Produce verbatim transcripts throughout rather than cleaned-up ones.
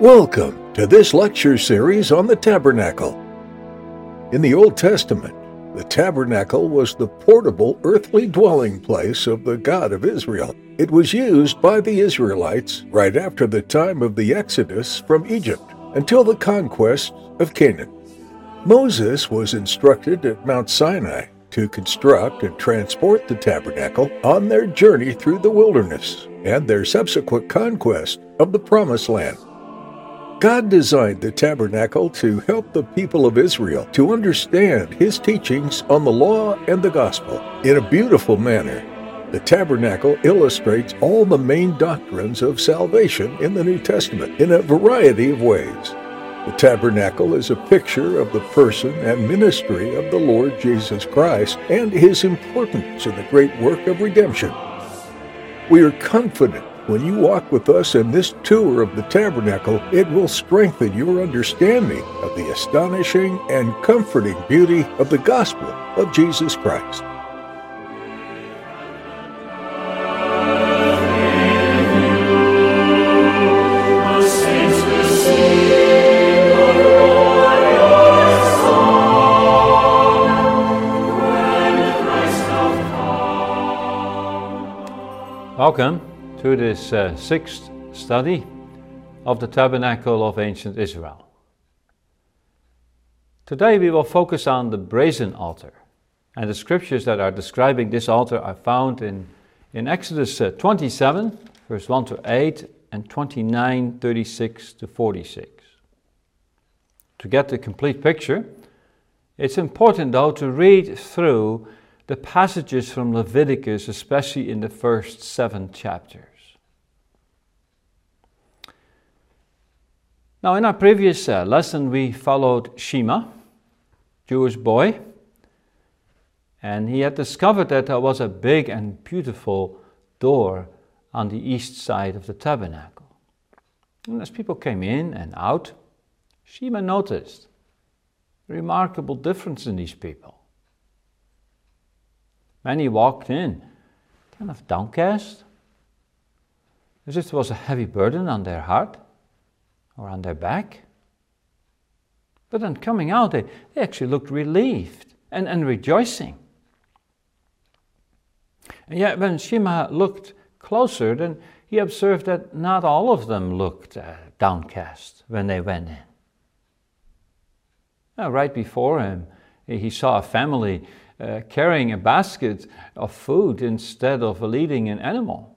Welcome to this lecture series on the tabernacle. In the Old Testament, the tabernacle was the portable earthly dwelling place of the God of Israel. It was used by the Israelites right after the time of the Exodus from Egypt until the conquest of Canaan. Moses was instructed at Mount Sinai to construct and transport the tabernacle on their journey through the wilderness and their subsequent conquest of the Promised Land. God designed the tabernacle to help the people of Israel to understand His teachings on the law and the gospel in a beautiful manner. The tabernacle illustrates all the main doctrines of salvation in the New Testament in a variety of ways. The tabernacle is a picture of the person and ministry of the Lord Jesus Christ and His importance in the great work of redemption. We are confident when you walk with us in this tour of the tabernacle, it will strengthen your understanding of the astonishing and comforting beauty of the gospel of Jesus Christ. Welcome to this uh, sixth study of the Tabernacle of Ancient Israel. Today we will focus on the brazen altar, and the scriptures that are describing this altar are found in, in Exodus uh, twenty-seven, verse one to eight, and twenty-nine, thirty-six to forty-six. To get the complete picture, it's important though to read through the passages from Leviticus, especially in the first seven chapters. Now, in our previous uh, lesson, we followed Shema, Jewish boy, and he had discovered that there was a big and beautiful door on the east side of the tabernacle. And as people came in and out, Shema noticed a remarkable difference in these people. Many walked in kind of downcast, as if there was a heavy burden on their heart or on their back. But then coming out, they, they actually looked relieved and, and rejoicing. And yet when Shema looked closer, then he observed that not all of them looked uh, downcast when they went in. Now, right before him, he saw a family uh, carrying a basket of food instead of leading an animal.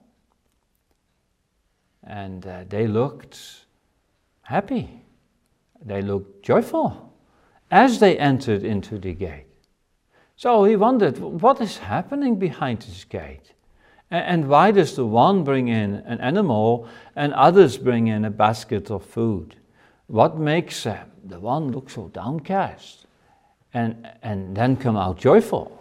And uh, they looked happy. They looked joyful as they entered into the gate. So he wondered, what is happening behind this gate? And why does the one bring in an animal and others bring in a basket of food? What makes uh, the one look so downcast and, and then come out joyful?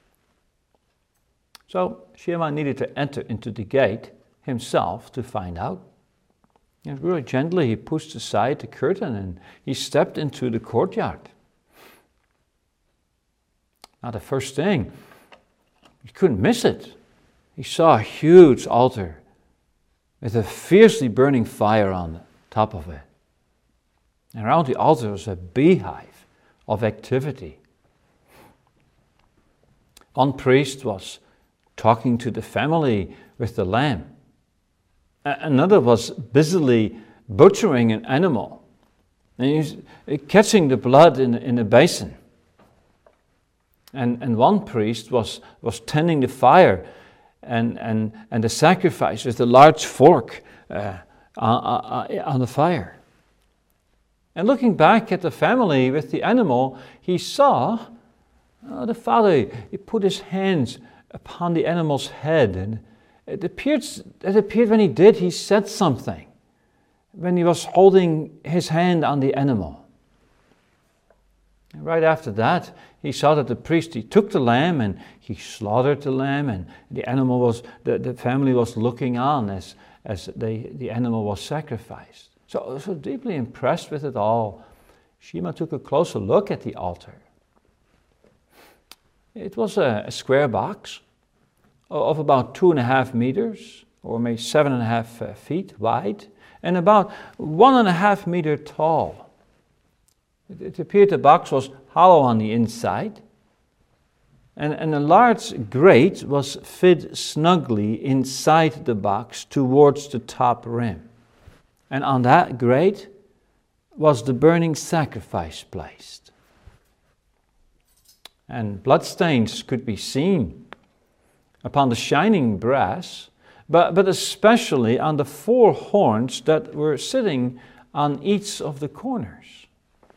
So Shema needed to enter into the gate himself to find out. And really gently he pushed aside the curtain and he stepped into the courtyard. Now the first thing, he couldn't miss it. He saw a huge altar with a fiercely burning fire on the top of it. And around the altar was a beehive of activity. One priest was talking to the family with the lamb. Another was busily butchering an animal, and he was catching the blood in, in a basin. And, and one priest was, was tending the fire and, and, and the sacrifice with a large fork uh, on, on the fire. And looking back at the family with the animal, he saw uh, the father, he put his hands upon the animal's head, and It appeared, it appeared when he did, he said something when he was holding his hand on the animal. And right after that, he saw that the priest, he took the lamb and he slaughtered the lamb, and the animal was, the, the family was looking on as, as they, the animal was sacrificed. So, so deeply impressed with it all, Shema took a closer look at the altar. It was a, a square box of about two and a half meters, or maybe seven and a half uh, feet wide, and about one and a half meter tall. It, it appeared the box was hollow on the inside, and, and a large grate was fit snugly inside the box towards the top rim. And on that grate was the burning sacrifice placed. And bloodstains could be seen upon the shining brass, but, but especially on the four horns that were sitting on each of the corners.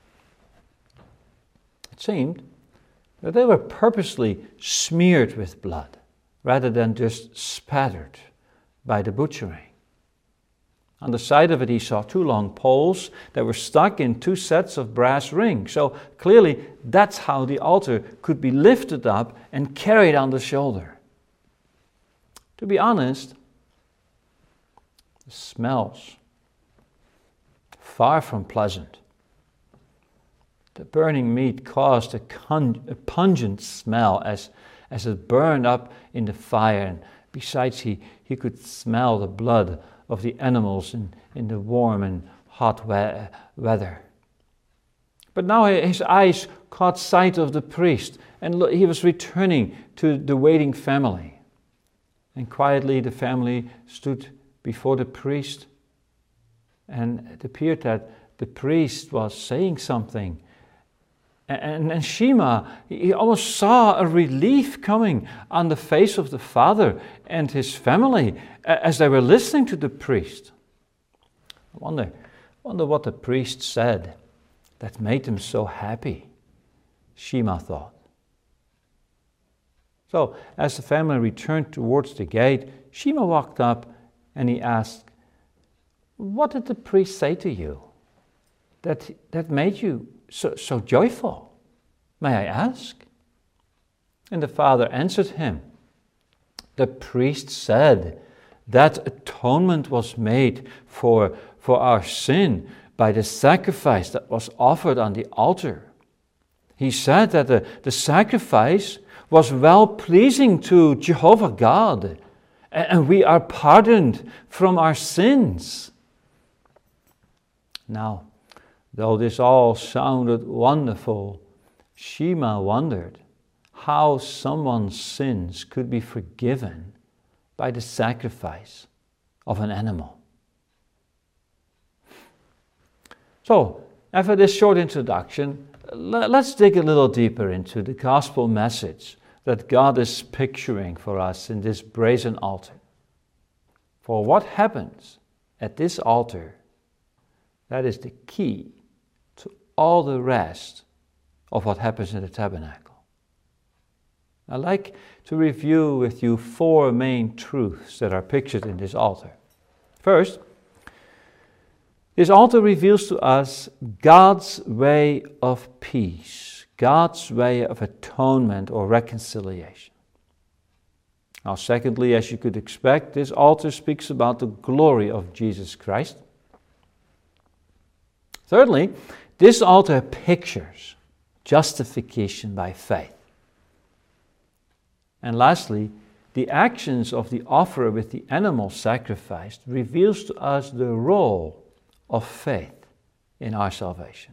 It seemed that they were purposely smeared with blood, rather than just spattered by the butchering. On the side of it he saw two long poles that were stuck in two sets of brass rings. So clearly that's how the altar could be lifted up and carried on the shoulder. To be honest, the smells far from pleasant. The burning meat caused a, con- a pungent smell as, as it burned up in the fire. And besides, he, he could smell the blood of the animals in, in the warm and hot we- weather. But now his eyes caught sight of the priest, and lo- he was returning to the waiting family. And quietly the family stood before the priest, and it appeared that the priest was saying something. And, and Shema, he almost saw a relief coming on the face of the father and his family as they were listening to the priest. I wonder, wonder what the priest said that made him so happy, Shema thought. So, as the family returned towards the gate, Shema walked up and he asked, "What did the priest say to you that, that made you so, so joyful? May I ask?" And the father answered him, "The priest said that atonement was made for, for our sin by the sacrifice that was offered on the altar. He said that the, the sacrifice was well-pleasing to Jehovah God, and we are pardoned from our sins." Now, though this all sounded wonderful, Shema wondered how someone's sins could be forgiven by the sacrifice of an animal. So, after this short introduction, let's dig a little deeper into the gospel message that God is picturing for us in this brazen altar. For what happens at this altar, that is the key to all the rest of what happens in the tabernacle. I'd like to review with you four main truths that are pictured in this altar. First, this altar reveals to us God's way of peace, God's way of atonement or reconciliation. Now, secondly, as you could expect, this altar speaks about the glory of Jesus Christ. Thirdly, this altar pictures justification by faith. And lastly, the actions of the offerer with the animal sacrificed reveals to us the role of faith in our salvation.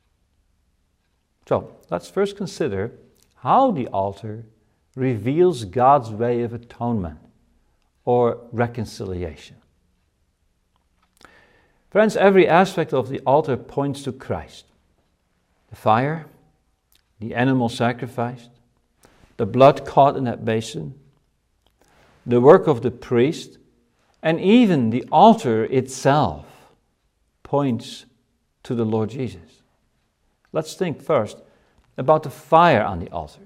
So, let's first consider how the altar reveals God's way of atonement or reconciliation. Friends, every aspect of the altar points to Christ. The fire, the animal sacrificed, the blood caught in that basin, the work of the priest, and even the altar itself points to the Lord Jesus. Let's think first about the fire on the altar.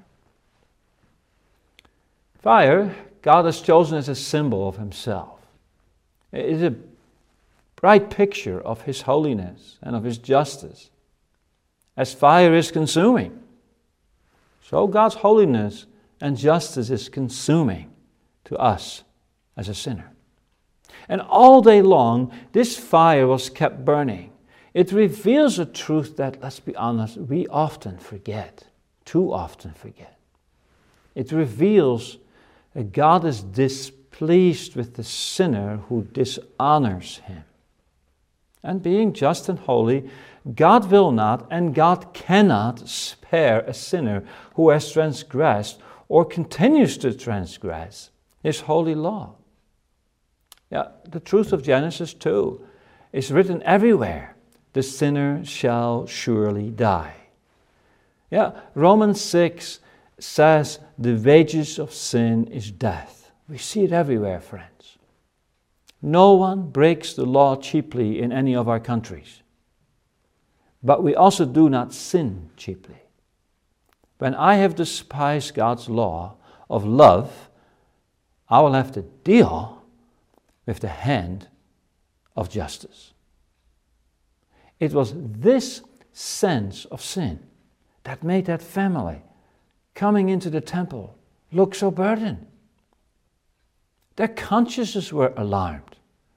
Fire, God has chosen as a symbol of himself. It is a bright picture of his holiness and of his justice. As fire is consuming, so God's holiness and justice is consuming to us as a sinner. And all day long, this fire was kept burning. It reveals a truth that, let's be honest, we often forget, too often forget. It reveals that God is displeased pleased with the sinner who dishonors him. And being just and holy, God will not and God cannot spare a sinner who has transgressed or continues to transgress His holy law. Yeah, the truth of Genesis two is written everywhere. The sinner shall surely die. Yeah, Romans six says the wages of sin is death. We see it everywhere, friends. No one breaks the law cheaply in any of our countries. But we also do not sin cheaply. When I have despised God's law of love, I will have to deal with the hand of justice. It was this sense of sin that made that family coming into the temple look so burdened. Their consciences were alarmed.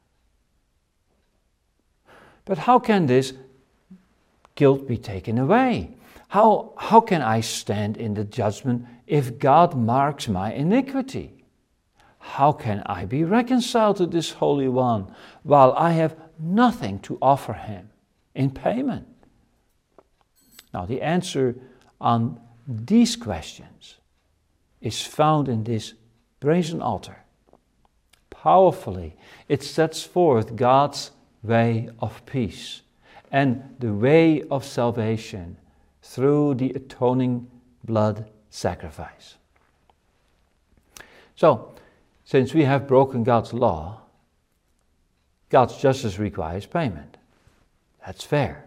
But how can this guilt be taken away? How, how can I stand in the judgment if God marks my iniquity? How can I be reconciled to this Holy One while I have nothing to offer Him in payment? Now, the answer on these questions is found in this brazen altar. Powerfully, it sets forth God's way of peace and the way of salvation through the atoning blood sacrifice. So, since we have broken God's law, God's justice requires payment. That's fair.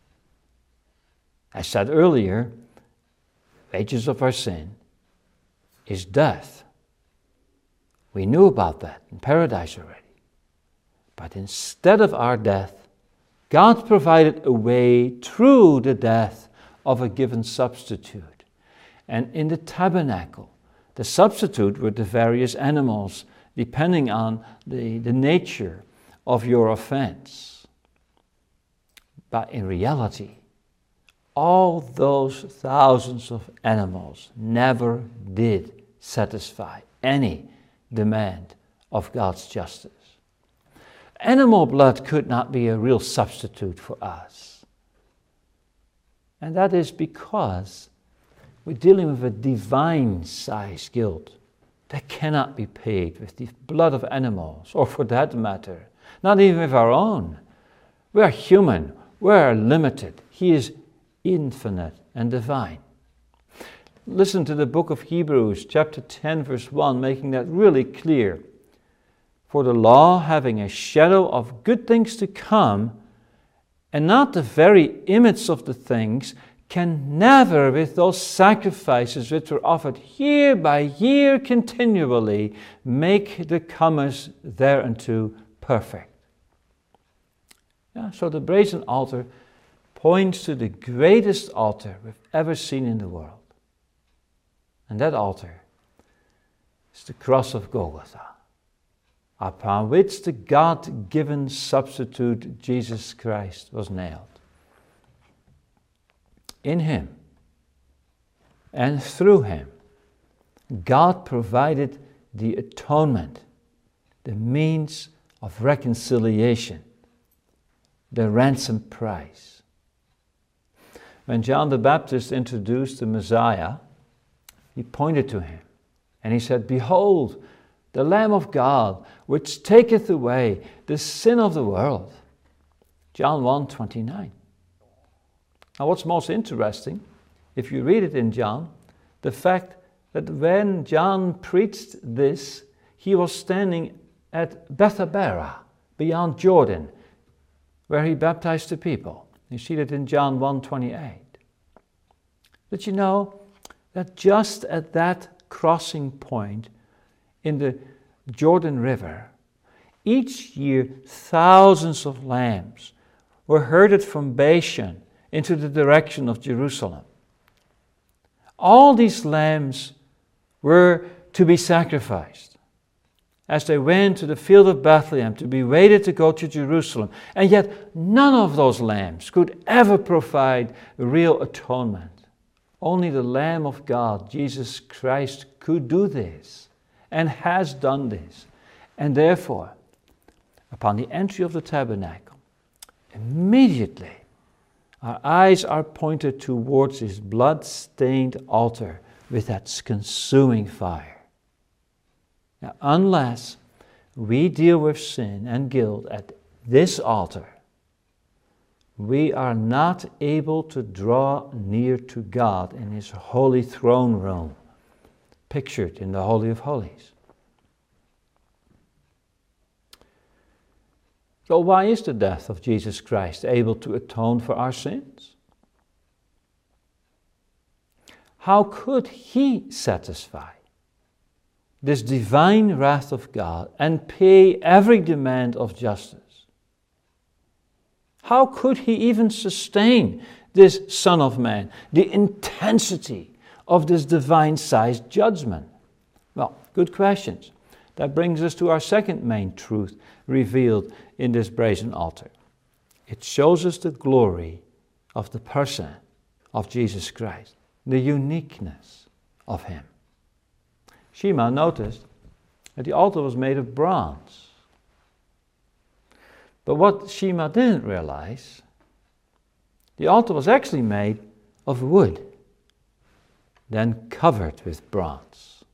I said earlier, wages of our sin is death. We knew about that in paradise already. But instead of our death, God provided a way through the death of a given substitute. And in the tabernacle, the substitute were the various animals, depending on the, the nature of your offense. But in reality, all those thousands of animals never did satisfy any demand of God's justice. Animal blood could not be a real substitute for us. And that is because we're dealing with a divine-sized guilt that cannot be paid with the blood of animals, or for that matter, not even with our own. We are human, we are limited. He is infinite and divine. Listen to the book of Hebrews, chapter ten, verse one, making that really clear. For the law, having a shadow of good things to come, and not the very image of the things, can never, with those sacrifices which were offered year by year continually, make the comers thereunto perfect. Yeah, so the brazen altar points to the greatest altar we've ever seen in the world. And that altar is the cross of Golgotha, upon which the God-given substitute Jesus Christ was nailed. In Him and through Him, God provided the atonement, the means of reconciliation, the ransom price. When John the Baptist introduced the Messiah, he pointed to Him and he said, "Behold, the Lamb of God, which taketh away the sin of the world." John one twenty-nine. Now what's most interesting, if you read it in John, the fact that when John preached this, he was standing at Bethabara, beyond Jordan, where he baptized the people. You see that in John one twenty-eight. Did you know that just at that crossing point in the Jordan River, each year thousands of lambs were herded from Bashan into the direction of Jerusalem? All these lambs were to be sacrificed as they went to the field of Bethlehem to be waited to go to Jerusalem. And yet none of those lambs could ever provide real atonement. Only the Lamb of God, Jesus Christ, could do this and has done this. And therefore, upon the entry of the tabernacle, immediately our eyes are pointed towards this blood-stained altar with that consuming fire. Now, unless we deal with sin and guilt at this altar, we are not able to draw near to God in His holy throne room, pictured in the Holy of Holies. So why is the death of Jesus Christ able to atone for our sins? How could He satisfy this divine wrath of God and pay every demand of justice? How could He even sustain this Son of Man, the intensity of this divine-sized judgment? Well, good questions. That brings us to our second main truth revealed in this brazen altar. It shows us the glory of the person of Jesus Christ, the uniqueness of Him. Shema noticed that the altar was made of bronze. But what Shema didn't realize, the altar was actually made of wood, then covered with bronze.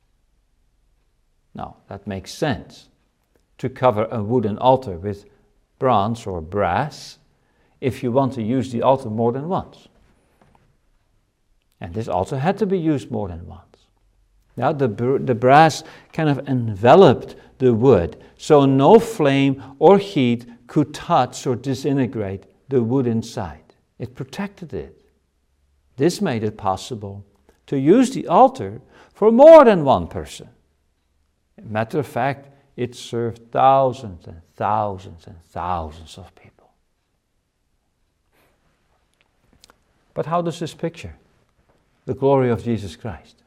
Now, that makes sense, to cover a wooden altar with bronze or brass if you want to use the altar more than once. And this altar had to be used more than once. Now, the, the brass kind of enveloped the wood, so no flame or heat could touch or disintegrate the wood inside. It protected it. This made it possible to use the altar for more than one person. Matter of fact, it served thousands and thousands and thousands of people. But how does this picture the glory of Jesus Christ?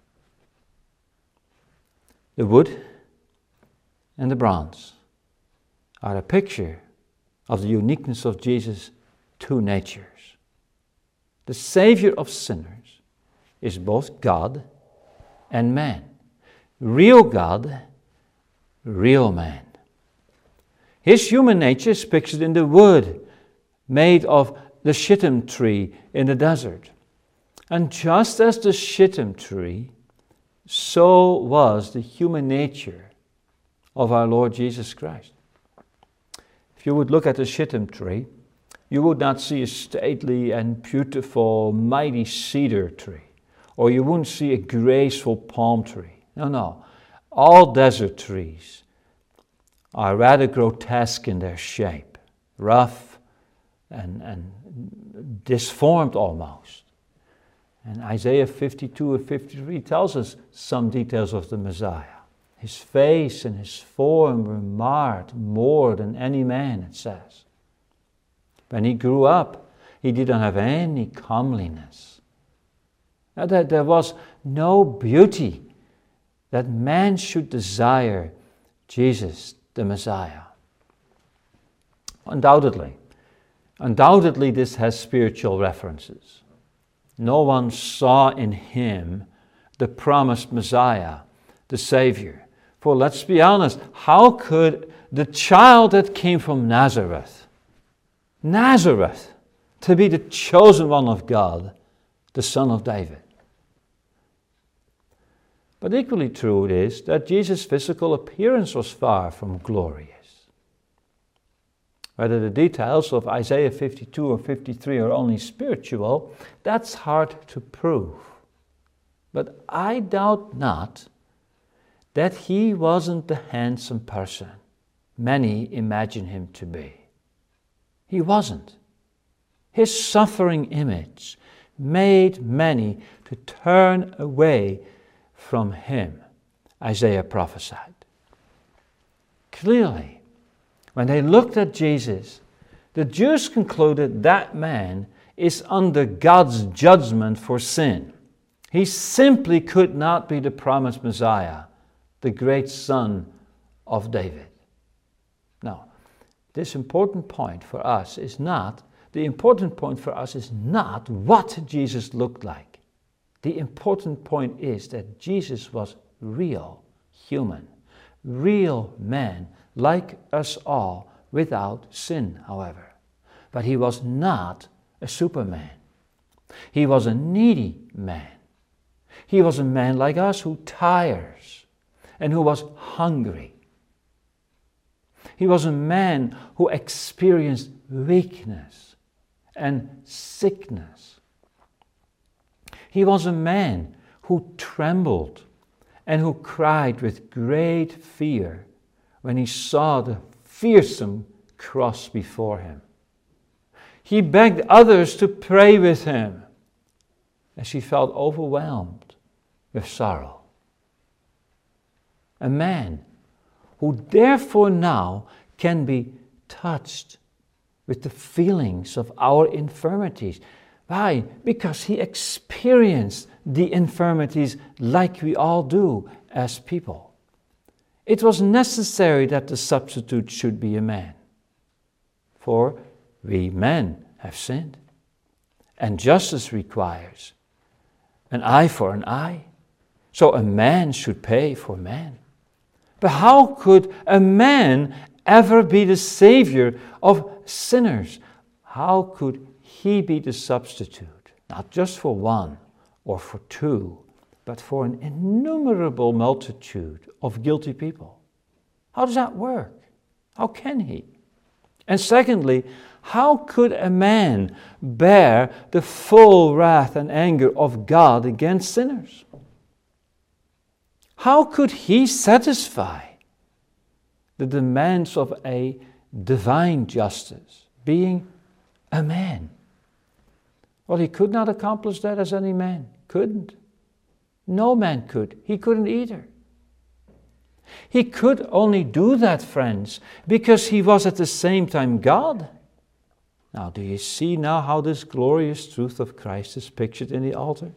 The wood and the bronze are a picture of the uniqueness of Jesus' two natures. The Savior of sinners is both God and man. Real God, real man. His human nature is pictured in the wood made of the shittim tree in the desert. And just as the shittim tree, so was the human nature of our Lord Jesus Christ. If you would look at the shittim tree, you would not see a stately and beautiful, mighty cedar tree, or you wouldn't see a graceful palm tree. No, no. All desert trees are rather grotesque in their shape, rough and, and disformed almost. And Isaiah fifty-two and fifty-three tells us some details of the Messiah. His face and his form were marred more than any man, it says. When he grew up, he didn't have any comeliness. Now, that there was no beauty that man should desire Jesus, the Messiah. Undoubtedly, undoubtedly this has spiritual references. No one saw in him the promised Messiah, the Savior. For let's be honest, how could the child that came from Nazareth, Nazareth, to be the chosen one of God, the Son of David? But equally true it is that Jesus' physical appearance was far from glorious. Whether the details of Isaiah fifty-two or fifty-three are only spiritual, that's hard to prove. But I doubt not that he wasn't the handsome person many imagine him to be. He wasn't. His suffering image made many to turn away from him, Isaiah prophesied. Clearly, when they looked at Jesus, the Jews concluded that man is under God's judgment for sin. He simply could not be the promised Messiah, the great Son of David. Now, this important point for us is not, the important point for us is not what Jesus looked like. The important point is that Jesus was real, human, real man, like us all, without sin, however. But he was not a superman. He was a needy man. He was a man like us who tires and who was hungry. He was a man who experienced weakness and sickness. He was a man who trembled and who cried with great fear when he saw the fearsome cross before him. He begged others to pray with him as he felt overwhelmed with sorrow. A man who therefore now can be touched with the feelings of our infirmities. Why? Because he experienced the infirmities like we all do as people. It was necessary that the substitute should be a man. For we men have sinned. And justice requires an eye for an eye. So a man should pay for man. But how could a man ever be the savior of sinners? How could he be the substitute? Not just for one or for two, but for an innumerable multitude of guilty people. How does that work? How can he? And secondly, how could a man bear the full wrath and anger of God against sinners? How could he satisfy the demands of a divine justice, being a man? Well, he could not accomplish that as any man. Couldn't. No man could. He couldn't either. He could only do that, friends, because he was at the same time God. Now, do you see now how this glorious truth of Christ is pictured in the altar?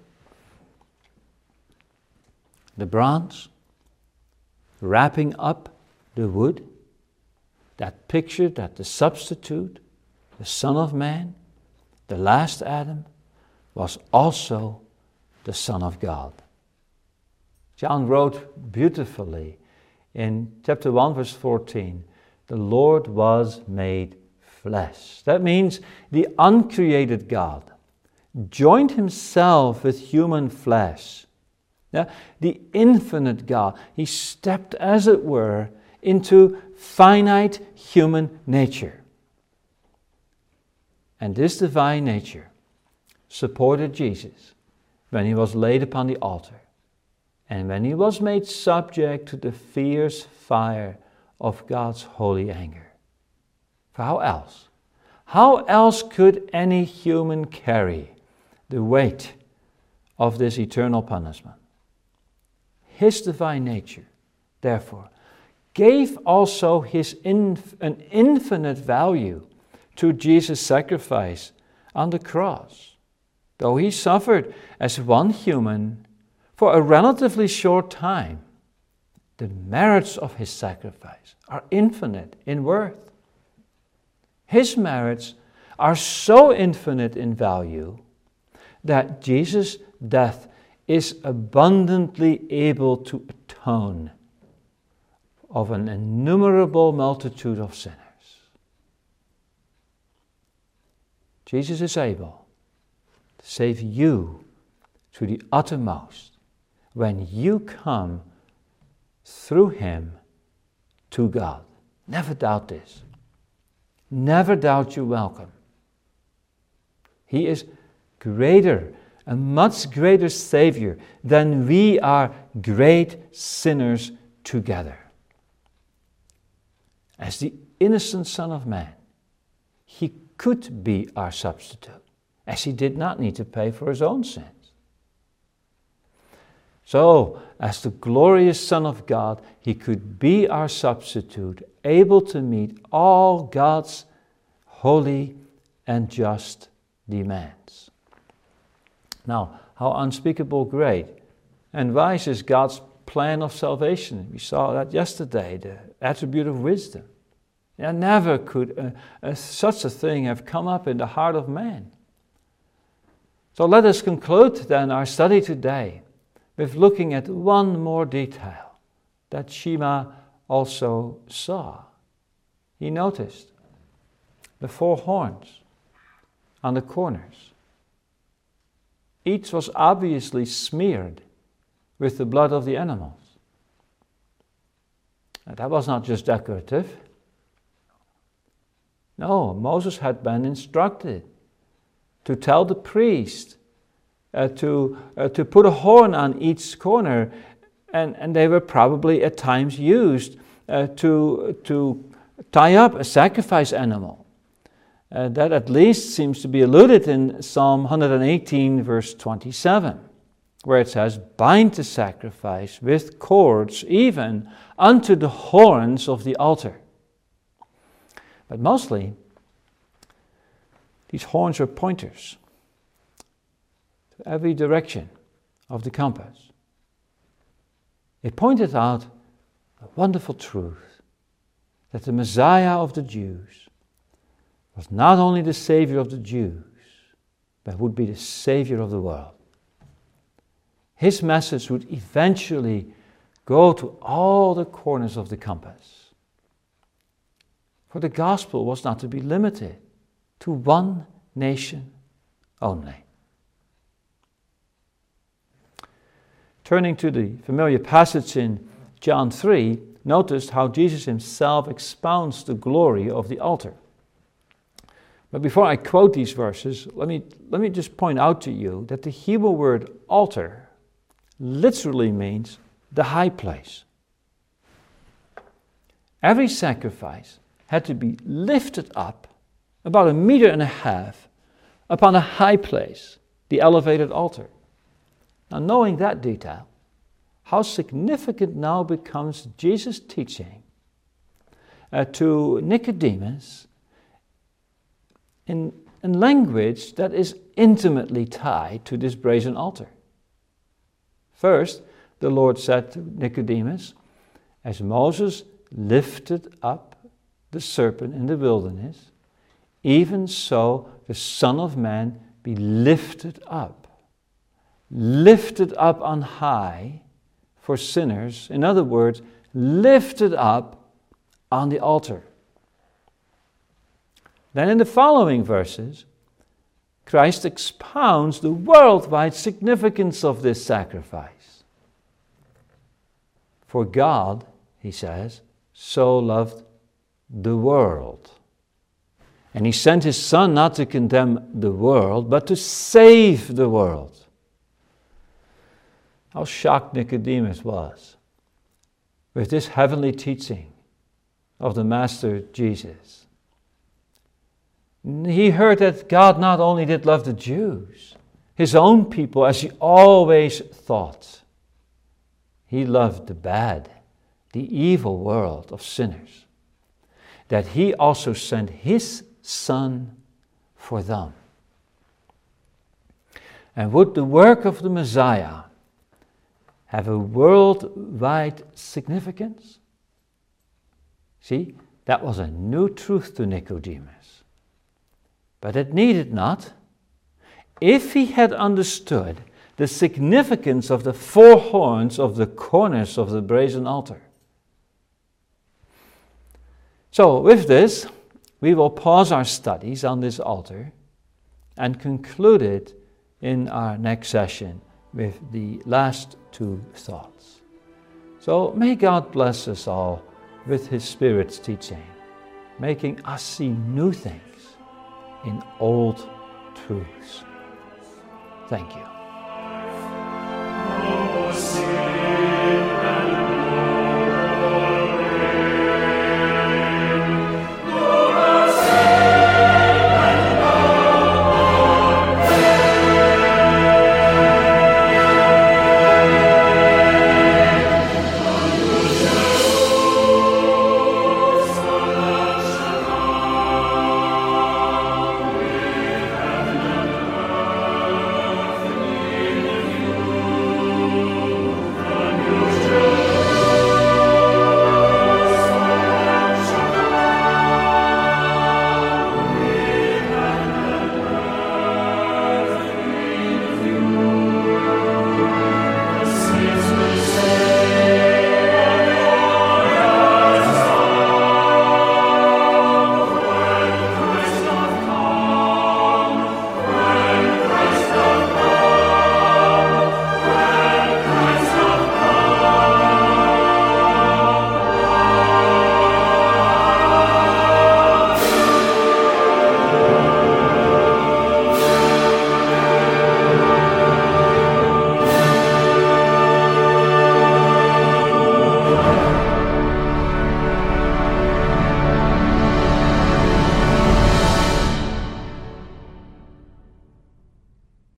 The bronze, wrapping up the wood, that picture that the substitute, the Son of Man, the last Adam, was also the Son of God. John wrote beautifully in chapter one, verse fourteen, the Lord was made flesh. That means the uncreated God joined himself with human flesh. Yeah, the infinite God, he stepped, as it were, into finite human nature. And this divine nature supported Jesus when he was laid upon the altar and when he was made subject to the fierce fire of God's holy anger. For how else? How else could any human carry the weight of this eternal punishment? His divine nature, therefore, gave also his inf- an infinite value to Jesus' sacrifice on the cross. Though he suffered as one human for a relatively short time, the merits of his sacrifice are infinite in worth. His merits are so infinite in value that Jesus' death is abundantly able to atone of an innumerable multitude of sinners. Jesus is able to save you to the uttermost when you come through him to God. Never doubt this. Never doubt you're welcome. He is greater, a much greater Savior than we are great sinners together. As the innocent Son of Man, he could be our substitute, as he did not need to pay for his own sins. So, as the glorious Son of God, he could be our substitute, able to meet all God's holy and just demands. Now, how unspeakable great and wise is God's plan of salvation. We saw that yesterday, the attribute of wisdom. And never could uh, uh, such a thing have come up in the heart of man. So let us conclude then our study today with looking at one more detail, that Shema also saw. He noticed the four horns on the corners. Each was obviously smeared with the blood of the animals. Now, that was not just decorative. No, Moses had been instructed to tell the priest uh, to, uh, to put a horn on each corner, and, and they were probably at times used uh, to, to tie up a sacrifice animal. Uh, that at least seems to be alluded in Psalm one eighteen, verse twenty-seven, where it says, "Bind the sacrifice with cords, even unto the horns of the altar." But mostly, these horns were pointers to every direction of the compass. It pointed out a wonderful truth, that the Messiah of the Jews was not only the Savior of the Jews, but would be the Savior of the world. His message would eventually go to all the corners of the compass. For the gospel was not to be limited to one nation only. Turning to the familiar passage in John three, notice how Jesus himself expounds the glory of the altar. But before I quote these verses, let me, let me just point out to you that the Hebrew word altar literally means the high place. Every sacrifice had to be lifted up about a meter and a half upon a high place, the elevated altar. Now, knowing that detail, how significant now becomes Jesus' teaching uh, to Nicodemus in, in language that is intimately tied to this brazen altar. First, the Lord said to Nicodemus, "As Moses lifted up the serpent in the wilderness, even so the Son of Man be lifted up." Lifted up on high for sinners. In other words, lifted up on the altar. Then in the following verses, Christ expounds the worldwide significance of this sacrifice. For God, he says, so loved the world. And he sent his Son not to condemn the world, but to save the world. How shocked Nicodemus was with this heavenly teaching of the Master Jesus. He heard that God not only did love the Jews, his own people, as he always thought. He loved the bad, the evil world of sinners. That he also sent his Son for them. And would the work of the Messiah have a worldwide significance? See, that was a new truth to Nicodemus. But it needed not. If he had understood the significance of the four horns of the corners of the brazen altar. So, with this, we will pause our studies on this altar and conclude it in our next session with the last two thoughts. So may God bless us all with his Spirit's teaching, making us see new things in old truths. Thank you.